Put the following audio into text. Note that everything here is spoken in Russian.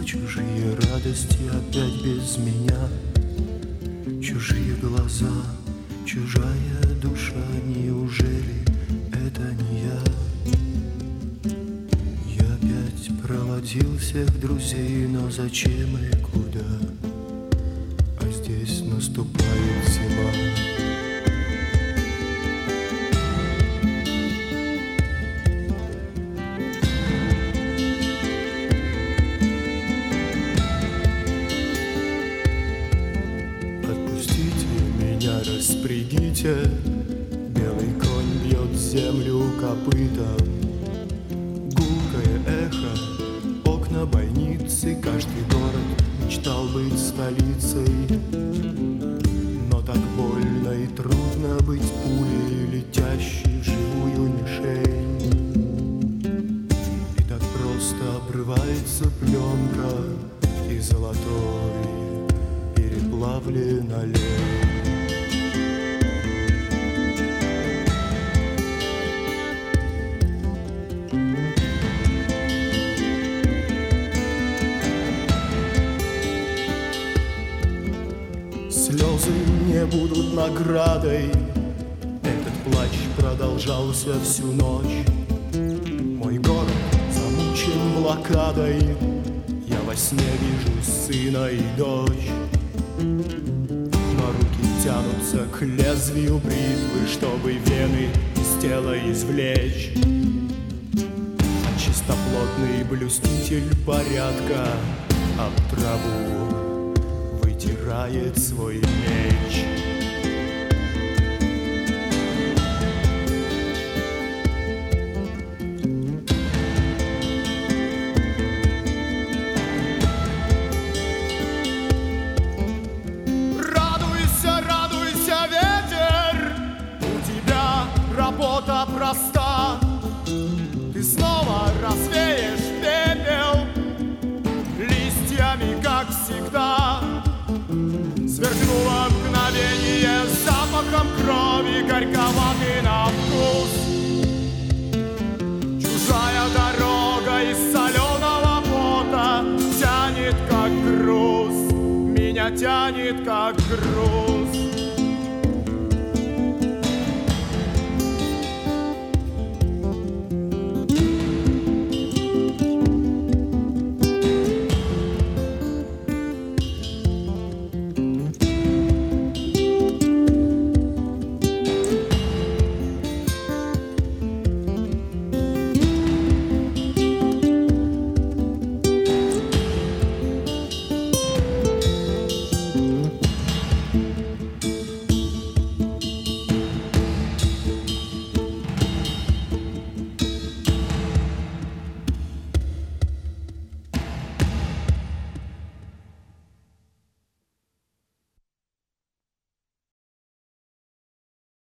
Чужие радости опять без меня, чужие глаза, чужая душа. Неужели это не я? Я опять проводил всех друзей, но зачем и куда? А здесь наступает зима. Распрягите, белый конь бьет землю копытом. Гулкое эхо, окна больницы. Каждый город мечтал быть столицей. Но так больно и трудно быть пулей, летящей в живую мишень. И так просто обрывается пленка, и золотой переплавлен олень. Слезы не будут наградой. Этот плач продолжался всю ночь. Мой город замучен блокадой. Я во сне вижу сына и дочь. Но руки тянутся к лезвию бритвы, чтобы вены из тела извлечь. А чистоплотный блюститель порядка об траву вытирает свой меч. Радуйся, радуйся, ветер, у тебя работа проста. Ты снова развеешь пепел листьями, как всегда. Сверкнуло мгновение запахом крови, горьковатый на вкус. Чужая дорога из соленого пота тянет, как груз. Меня тянет, как груз.